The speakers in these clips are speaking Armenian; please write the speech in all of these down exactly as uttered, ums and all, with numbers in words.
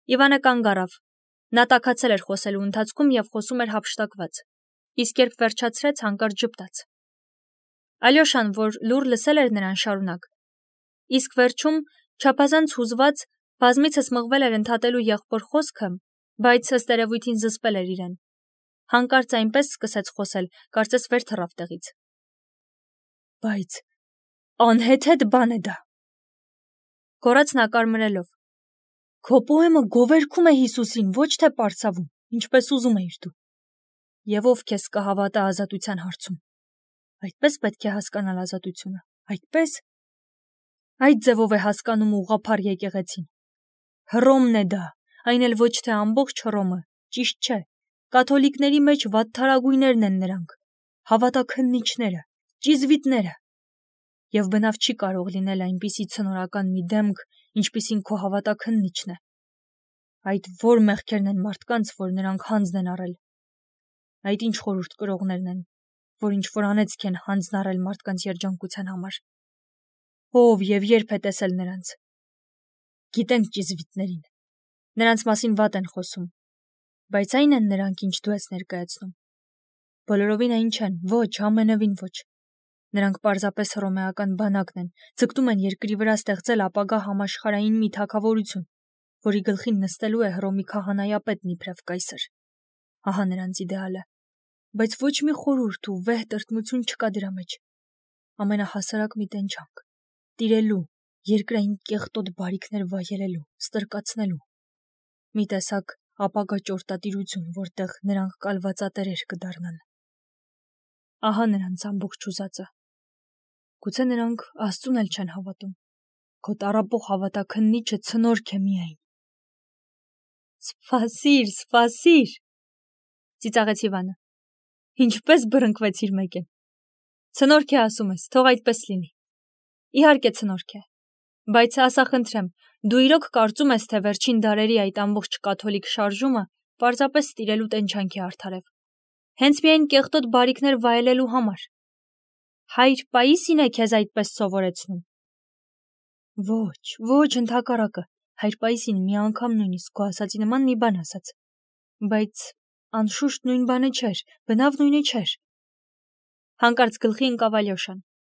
Իվանը կանգ առավ։ Նա տաքացել էր խոսելու ընթացքում և խոսում էր հափշտակված, իսկ երբ վերջացրեց, հանկարծ ժպտաց։ Ալյոշան, որ լուռ լսել էր նրան, շարունակ. Իսկ վերջում, չափազանց հուզված, բազմիցս մղվել էր ընդհատելու եղբոր խոսքը, բայց ըստ երևույթին զսպել էր իրեն։ Հանկարծ այնպես սկսեց խոսել, կարծես վեր թռավ տեղից։ Բայց անհեթեթ բան է դա։ Գոռաց նա կարմրելով։ Քո պոեմը գովերգում է Հիսուսին, ոչ թե պարսավում, ինչպես ուզում էիր դու։ Եվ ով քեզ կհավատա ազատության հարցում։ Այդպես պետք է հասկանալ ազատությունը, այդպես։ Այդ ձևով է հասկանում ուղղափառ եկեղեցին։ Հռոմն է դա, այն էլ ոչ թե ամբողջ Հռոմը, ճիշտ չէ։ Կաթոլիկների մեջ վատթարագույններն են նրանք, հավատաքննիչները, ճիզվիտները։ Եվ բնավ չի կարող լինել այնպիսի ցնորական մի դեմք, ինչպիսին քո հավատաքննիչն է։ Այդ որ մեղքերն են մարդկանց, որ նրանք հանձն են առել։ Այդ ինչ խորհուրդ կրողներն են, որ ինչ որ անեծք են հանձն առել մարդկանց երջանկության համար։ Ով և երբ է տեսել նրանց։ Գիտենք ճիզվիտներին։ Նրանց մասին վատ են խոսում։ Բայց այն են նրանք, ինչ դու ես ներկայացնում։ Բոլորովին այն չեն, ոչ, ամենևին ոչ։ Նրանք պարզապես հռոմեական բանակն են, ձգտում են երկրի վրա ստեղծել ապագա համաշխարհային մի թագավորություն, որի գլխին նստելու է Հռոմի քահանայապետն իբրև կայսր։ Ահա նրանց իդեալը։ Բայց ոչ մի խորհուրդ ու վեհ տրտմություն չկա դրա մեջ։ Ամենահասարակ մի տենչանք, տիրելու, երկրային կեղտոտ բարիքներ վայելելու, ստրկացնելու։ Մի տեսակ ապագա ճորտատիրություն, որտեղ նրանք կալվածատերեր կդառնան։ Ահա նրանց ամբողջ ուզածը։ Գուցե նրանք Աստծուն էլ չեն հավատում։ Քո տառապող հավատաքննիչը ցնորք է միայն։ Սպասիր, սպասիր, ծիծաղեց Իվանը։ Ինչպես բռնկվեցիր մեկեն։ Ցնորք է ասում ես, թող այդպես լինի։ Իհարկե ցնորք է։ Բայց ասա խնդրեմ, դու իրոք կարծում ես, թե վերջին դարերի այդ ամբողջ կաթոլիկ շարժումը պարզապես տիրելու տենչանք է արդարև։ Հենց միայն կեղտոտ բարիքներ վայելելու համար։ Հայր Պաիսին է քեզ այդպես սովորեցնում։ Ոչ, ոչ, ընդհակառակը, հայր Պաիսին մի անգամ նույնիսկ քո ասացի նման մի բան ասաց։ Բայց անշուշտ նույն բանը չէր, բնավ նույնը չէր։ Հանկարծ գլխի ընկավ Ալյոշան։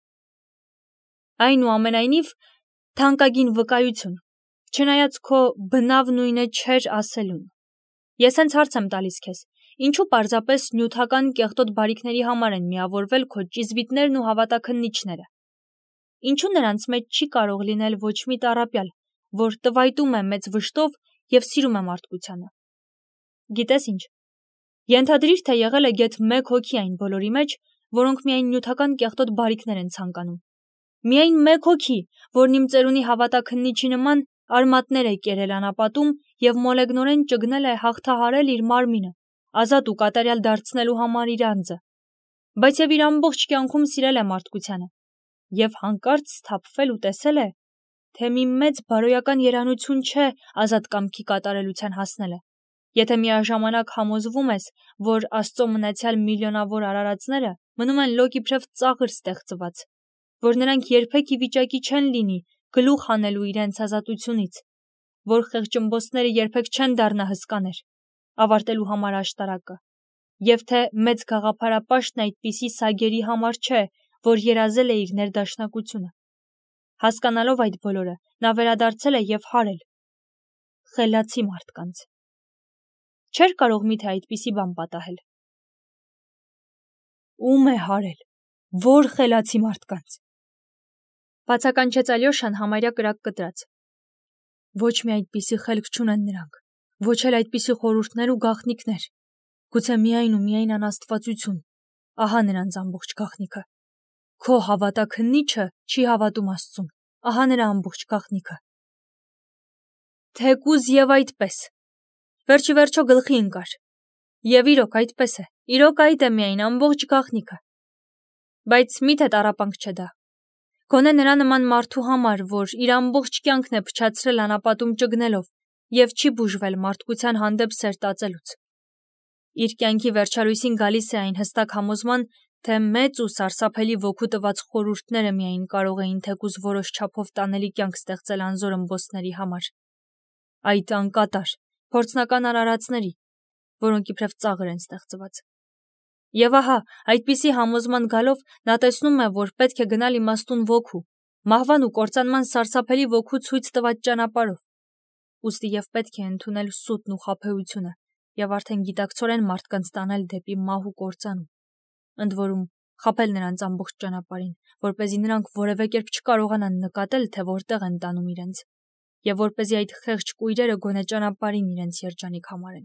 Այնուամենայնիվ, թանկագին վկայություն, չնայած քո բնավ նույնը չէր ասելուն։ Ես հենց հարց եմ տալիս քեզ, ինչու պարզապես նյութական կեղտոտ բարիքների համար են միավորվել քո ճիզվիտներն ու հավատաքննիչները։ Ինչու նրանց մեջ չի կարող լինել ոչ մի տառապյալ, որ տվայտում է մեծ վշտով և սիրում է մարդկությանը։ Գիտես ինչ, ենթադրիր, թե եղել է գեթ մեկ հոգի այն բոլորի մեջ, որոնք միայն նյութական կեղտոտ բարիքներ են ցանկանում։ Միայն մեկ հոգի, որն իմ ծերունի հավատաքննիչի նման արմատներ է կերել անապատում և մոլեգնորեն ճգնել է հաղթահարել իր մարմինը, ազատ ու կատարյալ դարձնելու համար իր անձը, բայց և իր ամբողջ կյանքում սիրել է մարդկությանը, և հանկարծ սթափվել ու տեսել է, թե մի մեծ բարոյական երանություն չէ ազատ կամքի կատարելության հասնելը, եթե միաժամանակ համոզվում ես, որ Աստծո մնացյալ միլիոնավոր արարածները մնում են լոկ իբրև ծաղր ստեղծված, որ նրանք երբեք ի վիճակի չեն լինի գլուխ հանելու իրենց ազատությունից, որ խեղճըմբոստները երբեք չեն դառնա հսկաներ, ավարտելու համար աշտարակը, և թե մեծ գաղափարապաշտն այդպիսի սագերի համար չէ, որ երազել է իր ներդաշնակությունը։ Հասկանալով այդ բոլորը, նա վերադարձել է և հարել։ Խելացի մարդկանց։ Չէր կարող միթե այդպիսի բան պատահել։ Ում է հարել, որ խելացի մարդկանց։ Բացականչեց Ալյոշան համարյա կրակ կտրած։ Ոչ մի այդպիսի խելք չունեն նրանք, ոչ էլ այդպիսի խորհուրդներ ու գաղտնիքներ, գուցե միայն ու միայն անաստվածություն, ահա նրանց ամբողջ գաղտնիքը։ Քո հավատաքննիչը չի հավատում Աստծուն, ահա նրա ամբողջ գաղտնիքը։ Թեկուզ և այդպես, վերջի վերջո գլխի ընկար, և իրոք այդպես է, իրոք այդ է միայն ամբողջ գաղտնիքը։ Բայց միթե տառապանք չէ դա։ Գոնե նրա նման մարդու համար, որ իր ամբողջ կյանքն է փչացրել անապատում ճգնելով և չի բուժվել մարդկության հանդեպ սեր տածելուց։ Իր կյանքի վերջալույսին գալիս է այն հստակ համոզման, թե մեծ ու սարսափելի ոգու տված խորհուրդները միայն կարող էին թեկուզ որոշ չափով տանելի կյանք ստեղծել անզոր ըմբոստների համար։ այդ անկատար, փորձնական արարածների, որոնք իբրև ծաղր են ստեղծված։ Եվ ահա, այդպիսի համոզման գալով նա տեսնում է, որ պետք է գնալ իմաստուն ոգու, մահվան ու կործանման սարսափելի ոգու ցույց տված ճանապարհով։ Ուստի եւ պետք է ընդունել սուտն ու խաբեությունը եւ արդեն գիտակցորեն մարդկանց տանել դեպի մահ ու կործանում, ընդ որում խաբել նրանց ամբողջ ճանապարհին, որպեսզի նրանք որևէ կերպ չկարողանան նկատել, թե որտեղ են տանում իրենց, եւ որպեսզի այդ խեղճ կույրերը գոնե ճանապարհին իրենց երջանիկ համարեն։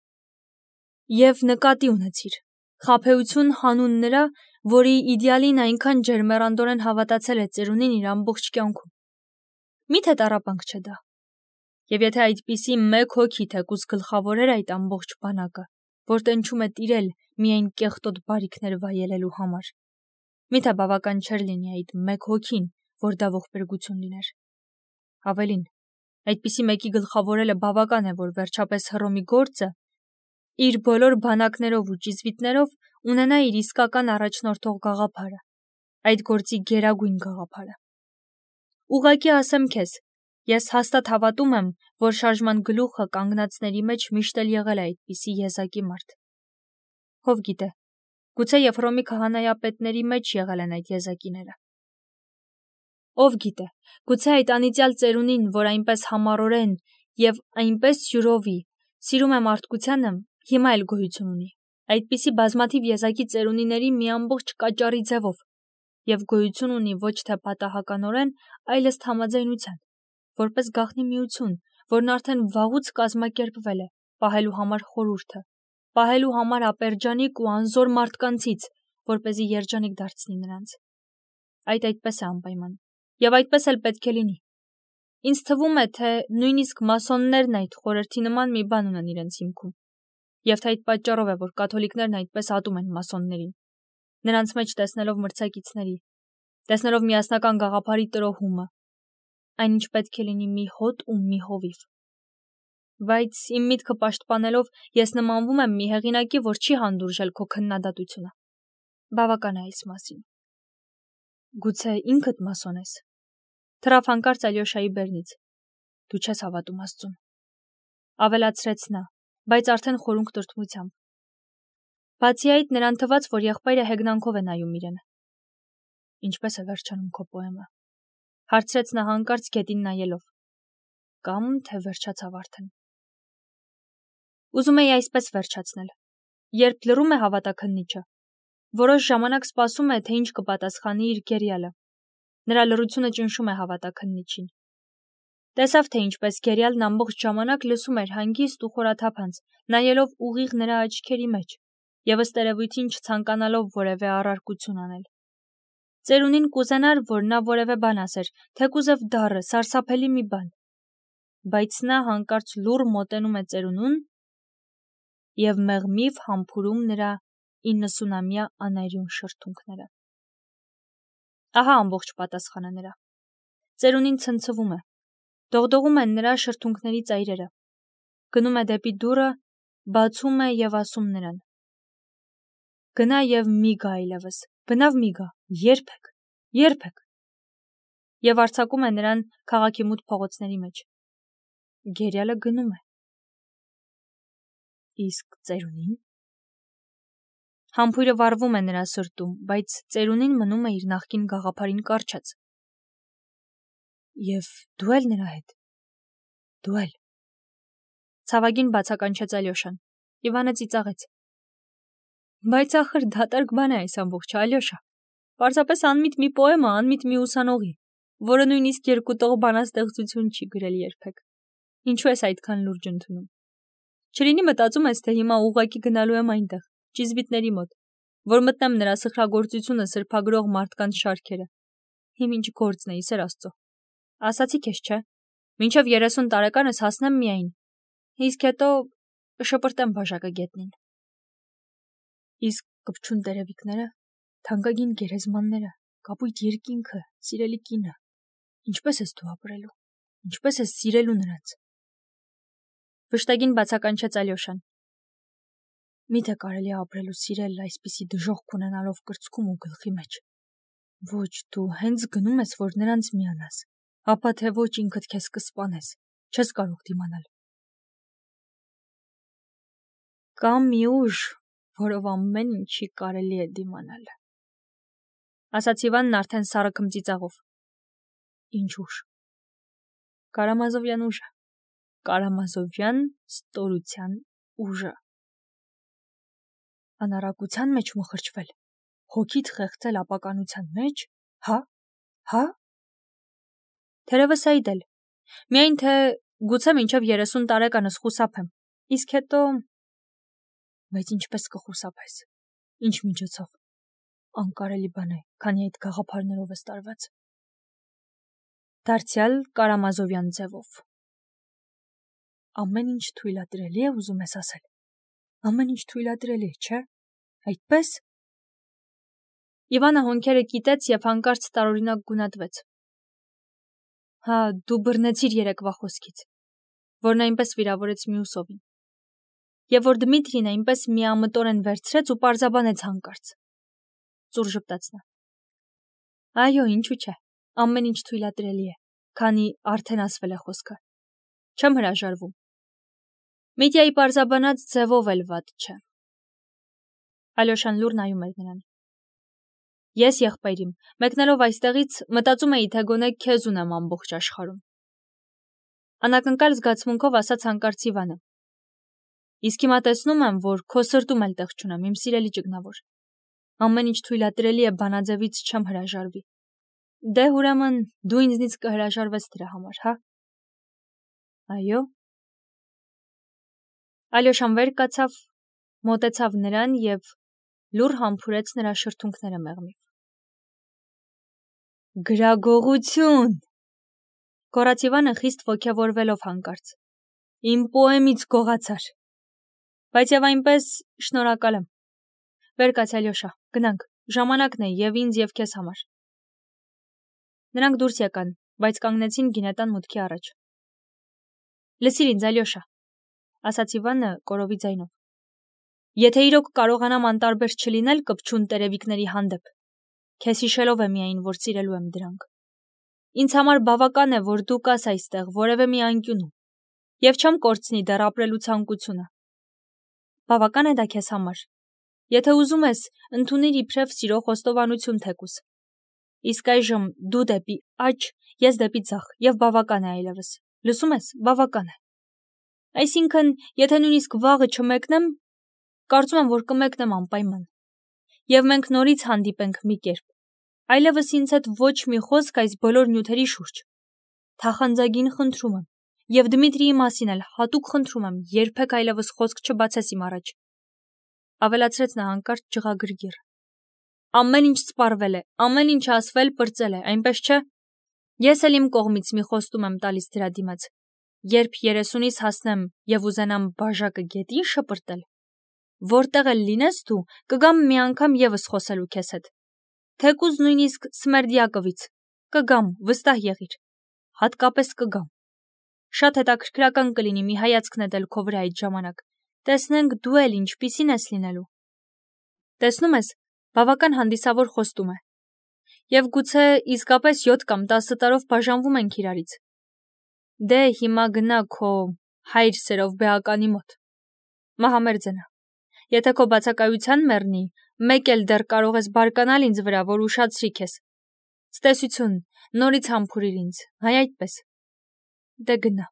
Եվ նկատի ունեցիր, խաբեություն հանուն նրա, որի իդեալին այնքան ջերմեռանդորեն հավատացել է ծերունին իր ամբողջ կյանքում։ Միթե տառապանք չէ դա։ Եվ եթե այդպիսի մեկ հոգի թեկուզ գլխավորեր այդ ամբողջ բանակը, որ տենչում է տիրել միայն կեղտոտ բարիքներ վայելելու համար, միթե բավական չէր լինի այդ մեկ հոգին, որ դա ողբերգություն լիներ։ Ավելին, այդպիսի մեկի գլխավորելը բավական է, որ վերջապես Հռոմի գործը իր բոլոր բանակներով ու ճիզվիտներով ունենա իր իսկական առաջնորդող գաղափարը, այդ գործի գերագույն գաղափարը։ Ուղղակի ասեմ քեզ, ես հաստատ հավատում եմ, որ շարժման գլուխը կանգնածների մեջ միշտ էլ եղել է այդպիսի եզակի մարդ։ Ով գիտե, գուցե եւ Հռոմի քահանայապետների մեջ եղել են այդ եզակիները։ Ով գիտե, գուցե այդ անիծյալ ծերունին, որ այնպես համառորեն եւ այնպես յուրովի սիրում է մարդկությանը, հիմա էլ գոյություն ունի, այդպիսի բազմաթիվ եզակի ծերունիների մի ամբողջ կաճառի ձևով, եւ գոյություն ունի ոչ թե պատահականորեն, այլ ըստ համաձայնության, որպես գաղտնի միություն, որն արդեն վաղուց կազմակերպվել է, պահելու համար խորհուրդը, պահելու համար ապերջանիկ ու անզոր մարդկանցից, որպեսզի երջանիկ դարձնի նրանց։ Այդ այդպես է անպայման, եւ այդպես էլ պետք է լինի։ Ինձ թվում է, թե նույնիսկ մասոններն այդ խորհրդի նման մի բան ունեն իրենց հիմքում, եւ թե այդ պատճառով է, որ կաթոլիկներն այդպես ատում են մասոններին, նրանց մեջ տեսնելով մրցակիցների, տեսնելով միասնական գաղափարի տրոհումը, այնինչ պետք է լինի մի հոտ ու մի հովիվ։ Բայց իմ միտքը պաշտպանելով ես նմանվում եմ մի հեղինակի, որ չի հանդուրժել քո քննադատությունը։ Բավական է այս մասին։ Գուցե ինքդ մասոն ես։ Թռավ հանկարծ Ալյոշայի բեռնից։ Դու չես հավատում Աստծուն։ Ավելացրեց նա, բայց արդեն խորունկ տրտմությամբ։ Բացի այդ, նրան թվաց, որ եղբայրը հեգնանքով է նայում իրեն։ Ինչպես է վերջանում քո պոեմը։ Հարցրեց նա հանկարծ գետին նայելով։ Կամ թե վերջացավ արդեն։ Ուզում էի այսպես վերջացնել։ Երբ լռում է հավատաքննիչը, որոշ ժամանակ սպասում է, թե ինչ կպատասխանի իր գերիալը։ Նրա լռությունը ճնշում է հավատաքննիչին։ Տեսավ, թե ինչպես գերիալն ամբողջ ժամանակ լսում էր հանգիստ ու խորաթափանց, նայելով ուղիղ նրա աչքերի մեջ, եւ ըստ երևույթին չցանկանալով որևէ առարկություն անել։ Ծերունին կուզենար, որ նա որևէ բան ասեր, թեկուզև դառը, սարսափելի մի բան։ Բայց նա հանկարծ լուռ մոտենում է ծերունուն եւ մեղմիվ համբուրում նրա իննսունամյա անայրուն շրթունքները։ Ահա ամբողջ պատասխանը նրա։ Ծերունին ցնցվում է։ Դողդողում են նրա շրթունքների ծայրերը։ Գնում է դեպի դուռը, բացում է եւ ասում նրան. Գնա եւ մի գա այլևս, բնավ մի գա, երբեք, երբեք։ Եվ արձակում է նրան քաղաքի մութ փողոցների մեջ։ Գերիալը գնում է։ Իսկ ծերունին։ Համբույրը վառվում է նրա սրտում, բայց ծերունին մնում է իր նախկին գաղափարին կառչած։ Եվ դու էլ նրա հետ։ Դու էլ։ Ցավագին բացականչեց Ալյոշան։ Իվանը ծիծաղեց։ Բայց ախր դատարկ բան է այս ամբողջը, Ալյոշա։ Պարզապես անմիտ մի պոեմա, անմիտ մի ուսանողի, որը նույնիսկ երկու տող բանաստեղծություն չի գրել երբեք։ Ինչու ես այդքան լուրջ ընդունում։ Չլինի մտածում ես, թե հիմա ուղղակի գնալու եմ այնտեղ, ճիզվիտների մոտ, որ մտնեմ նրա սխրագործությունը սրբագրող մարդկանց շարքերը։ Հիմ ինչ գործն է, Սեր Աստծո։ Ասացի քեզ, չէ։ Մինչև երեսուն տարեկանս հասնեմ միայն։ Իսկ հետո շպրտեմ բաժակը գետնին։ Իսկ կպչուն տերևիկները, թանկագին գերեզմանները, կապույտ երկինքը, սիրելի կինը, ինչպես ես դու ապրելու, ինչպես ես սիրելու նրանց։ Վշտագին բացականչեց Ալյոշան։ Միթե կարելի է ապրել ու սիրել այսպիսի դժոխք ունենալով կրծքում ու գլխի մեջ։ Ոչ, դու հենց գնում ես, որ նրանց միանաս, ապա թե ոչ ինքդ քեզ կսպանես, չես կարող դիմանալ։ Կա մի ուժ, որով ամեն ինչի կարելի է դիմանալ, ասաց Իվանն արդեն սառը քմծիծաղով։ Ինչ ուժ։ Կարամազովյան ուժը, Կարամազովյան ստորության ուժը։ Անառակության մեջ մխրճվել, հոգիդ խեղդել ապականության մեջ, հա, հա։ Թերևս այդ էլ, միայն թե գուցե մինչև երեսուն տարեկանս խուսափեմ, իսկ հետո… Բայց ինչպես կխուսափես, ինչ միջոցով, անկարելի բան է, քանի այդ գաղափարներով ես տարված։ Դարձյալ Կարամազովյան ձևով։ Ամեն ինչ թույլատրելի է, ուզում ես ասել, ամեն ինչ թույլատրելի է, չէ՞, այդպես։ Իվանը հոնքերը կիտեց և հանկարծ տարօրինակ գունատվեց։ Հա, դու բռնեցիր երեկվա խոսքից, որն այնպես վիրավորեց մյուսովին, և որ Դմիտրին այնպես միամտորեն վերցրեց ու պարզաբանեց հանկարծ։ Ծուռ ժպտաց նա։ Այո, ինչու՞ չէ, ամեն ինչ թույլատրելի է, քանի արդեն ասվել է խոսքը։ Չեմ հրաժարվում։ Միտյայի պարզաբանած ձևով էլ վատ չէ։ Ալյոշան լուռ նայում էր նրան։ Ես եղբայրիմ, մեկնելով այստեղից, մտածում էի, թե գոնե քեզ ունեմ ամբողջ աշխարհում։ Անակնկալ զգացմունքով ասաց հանկարծ Իվանը։ Իսկ հիմա տեսնում եմ, որ քո սրտում էլ տեղ չունեմ, իմ սիրելի ճգնավոր։ Ամեն ինչ թույլատրելի է, բանաձևից չեմ հրաժարվի։ Դե ուրեմն դու ինձնից կհրաժարվես դրա համար, հա։ Այո։ Ալյոշան վեր կացավ, մոտեցավ նրան և լուռ համբուրեց նրա շրթունքները մեղմիվ։ Գրագողություն, գոռաց Իվանը խիստ ոգևորվելով հանկարծ։ Իմ պոեմից գողացար։ Բայց և այնպես շնորհակալ եմ։ Վեր կաց Ալյոշա, գնանք, ժամանակն է և ինձ և քեզ համար։ Նրանք դուրս եկան, բայց կանգնեցին գինետան մուտքի առաջ։ Լսիր ինձ, Ալյոշա, ասաց Իվանը կորովի ձայնով։ Եթե իրոք կարողանամ անտարբեր չլինել կպչուն տերևիկների հանդեպ, քեզ հիշելով է միայն, որ սիրելու եմ դրանք։ Ինձ համար բավական է, որ դու կաս այստեղ որևէ մի անկյունում, և չեմ կորցնի դեռ ապրելու ցանկությունը։ Բավական է դա քեզ համար։ Եթե ուզում ես, ընդունիր իբրև սիրո խոստովանություն թեկուս։ Իսկ այժմ դու դեպի աջ, ես դեպի ձախ, և բավական է այլևս։ Լսում ես, բավական է։ Այսինքն, եթե նույնիսկ վաղը չմեկնեմ, կարծում եմ, որ կմեկնեմ անպայման։ Եվ մենք նորից հանդիպենք մի կերպ։ Այլևս ինձ հետ ոչ մի խոսք այս բոլոր նյութերի շուրջ։ Թախանձագին խնդրում եմ, և Դմիտրիի մասին էլ հատուկ խնդրում եմ, երբեք այլևս խոսք չբացես իմ առաջ։ Ավելացրեց նա հանկարծ ջղագրգիռ։ Ամեն ինչ սպառվել է, ամեն ինչ ասվել, պրծել է, այնպես չէ։ Ես էլ իմ կողմից մի խոստում եմ տալիս դրա դիմաց։ Երբ երեսունիս հասնեմ և ուզենամ բաժակը գետին շպրտել, որտեղ էլ լինես դու, կգամ մի անգամ ևս խոսելու քեզ հետ։ Թեկուզ նույնիսկ Սմերդյակովից, կգամ, վստահ եղիր։ Հատկապես կգամ։ Շատ հետաքրքրական կլինի մի հայացք նետել քո վրա այդ ժամանակ։ Տեսնենք դու էլ ինչպիսին ես լինելու։ Տեսնում ես, բավական հանդիսավոր խոստում է։ Եվ գուցե իսկապես յոթ կամ տասը տարով բաժանվում ենք իրարից։ Դե հիմա գնա քո հայր Սերովբեականի մոտ։ Մահամերձ է նա։ Եթե քո բացակայության մեռնի, մեկ էլ դեռ կարող ես բարկանալ ինձ վրա, որ ուշացրի քեզ։ Ցտեսություն, նորից համբուրիր ինձ, հայ այդպես։ Դե գնա։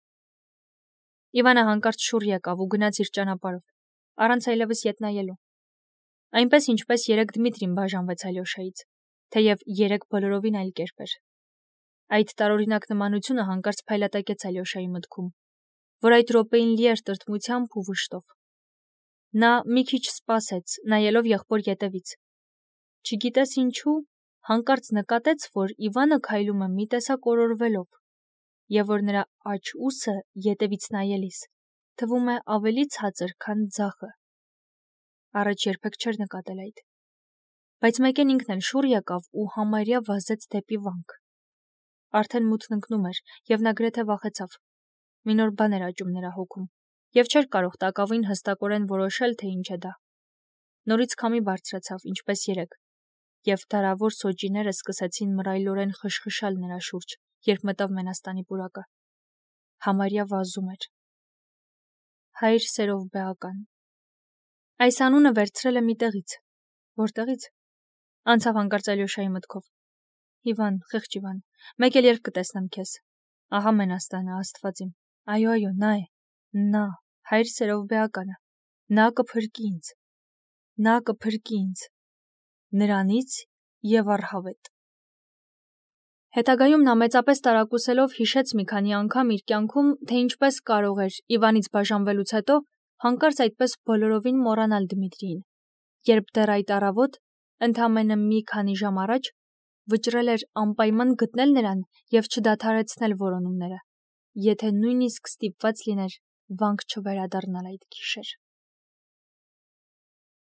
Իվանը հանկարծ շուռ եկավ ու գնաց իր ճանապարհով, առանց այլևս ետ նայելու։ Այնպես ինչպես երեկ Դմիտրին բաժանվեց Ալյոշայից, թեև երեկ բոլորովին այլ կերպ էր։ Այդ տարօրինակ նմանությունը հանկարծ փայլատակեց Ալյոշայի մտքում, որ այդ րոպեին լի էր տրտմությամբ ու վշտով։ Նա մի քիչ սպասեց, նայելով եղբոր ետևից։ Չգիտես ինչու, հանկարծ նկատեց, որ Իվանը քայլում է մի տեսակ օրորվելով, և որ նրա աջ ուսը ետևից նայելիս թվում է ավելի ցածր, քան ձախը։ Առաջ երբեք չէր նկատել այդ։ Բայց մեկեն ինքն էլ շուռ եկավ ու համարյա վազեց դեպի վանք։ Արդեն մութն ընկնում էր, և նա գրեթե վախեցավ։ Մի նոր բան էր աճում նրա հոգում, և չէր կարող տակավին հստակորեն որոշել, թե ինչ է դա։ Նորից քամի բարձրացավ, ինչպես երեկ, և դարավոր սոճիները սկսեցին մռայլորեն խշխշալ նրա շուրջ, երբ մտավ մենաստանի պուրակը։ Համարյա վազում էր։ Հայր սերով բեական։ Այս անունը վերցրել է մի տեղից։ Որտեղից։ Անցավ հանկարծ Ալյոշայի մտքով։ Իվան, խեղճ Իվան, մեկ էլ երբ կտեսնեմ քեզ։ Ահա մենաստանը, Աստված իմ։ Այո, այո, նա է։ Նա, հայր սերով բեականը։ Նա կփրկի ինձ։ Նա կփրկի ինձ։ Նրանից եւ առհավետ։ Հետագայում նա մեծապես տարակուսելով հիշեց մի քանի անգամ իր կյանքում, թե ինչպես կարող էր Իվանից բաժանվելուց հետո հանկարծ այդպես բոլորովին մոռանալ Դմիտրիին, երբ դեռ այդ առավոտ, ընդամենը մի քանի ժամ առաջ, վճռել էր անպայման գտնել նրան եւ չդադարեցնել որոնումները, եթե նույնիսկ ստիպված լիներ վանք չվերադառնալ այդ գիշեր։